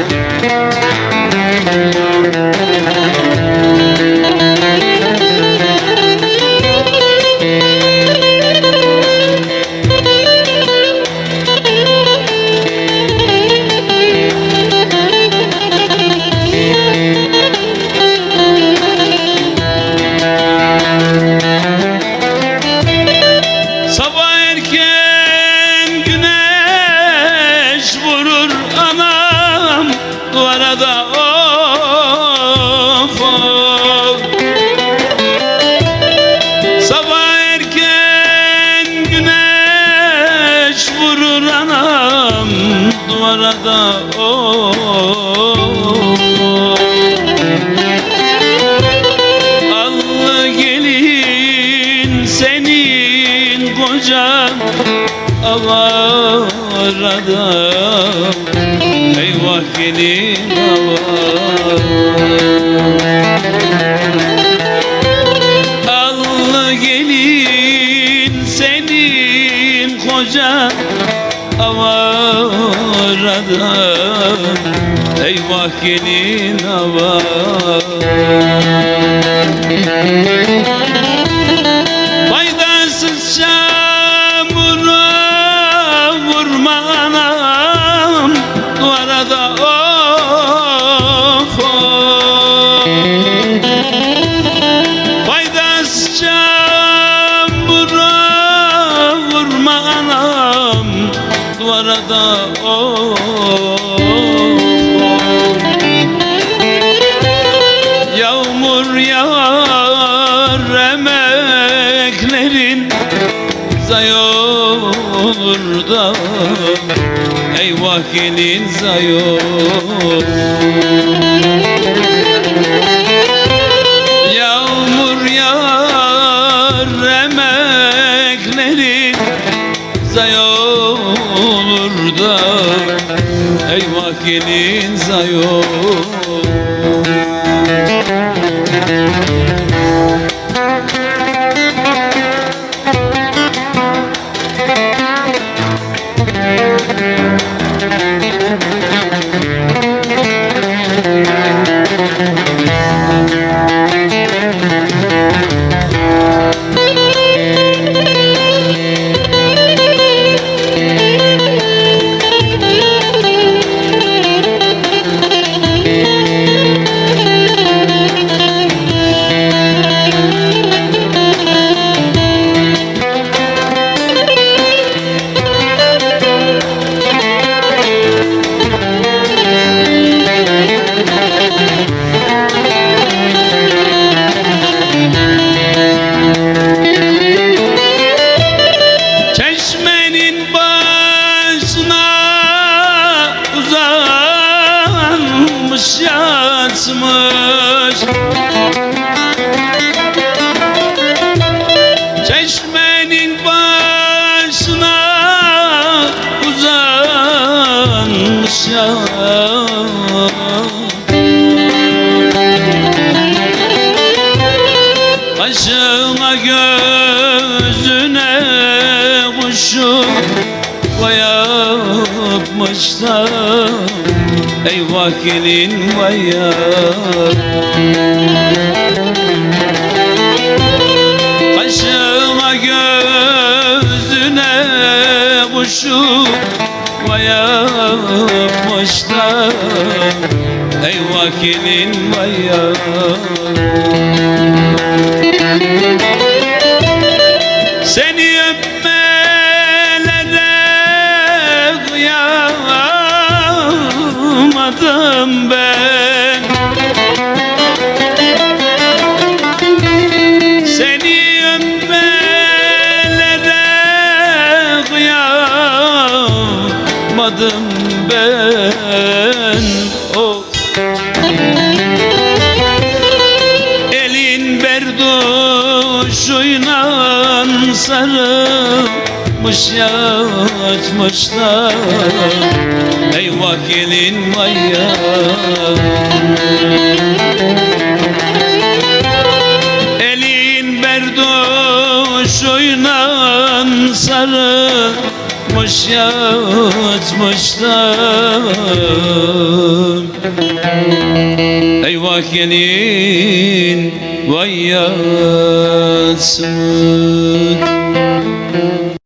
Sabah erken güneş vurur anam duvara da of of. Sabah erken güneş vurur anam duvara da of of. Allı gelin senin kocan avarada, eyvah gelin avar. Allı gelin senin kocan avarada, eyvah gelin avar. Faydasız çamura vurma anam duvara da of of. Faydasız çamura vurma anam duvara da of of. Yağmur yağar emeklerin zayi olur da, eyvah gelin zayi olur. Yağmur yağar emeklerin zayi olur da, eyvah gelin zayi olur. Çeşmenin başına uzanmış yatmış, çeşmenin başına uzanmış yatmış. Kaşına gözüne kuşu yapmış da, eyvah gelin vaya. Kaşına gözüne kuşu yapmış da, eyvah gelin vaya. Seni öpmelere kıyamadım ben. Seni öpmelere kıyamadım ben. Oh. Elin berduşuyla sarılmış yatmış da, eyvah gelin vaya. Elin berduşuyla sarılmış yatmış da. gelin vay yasmin.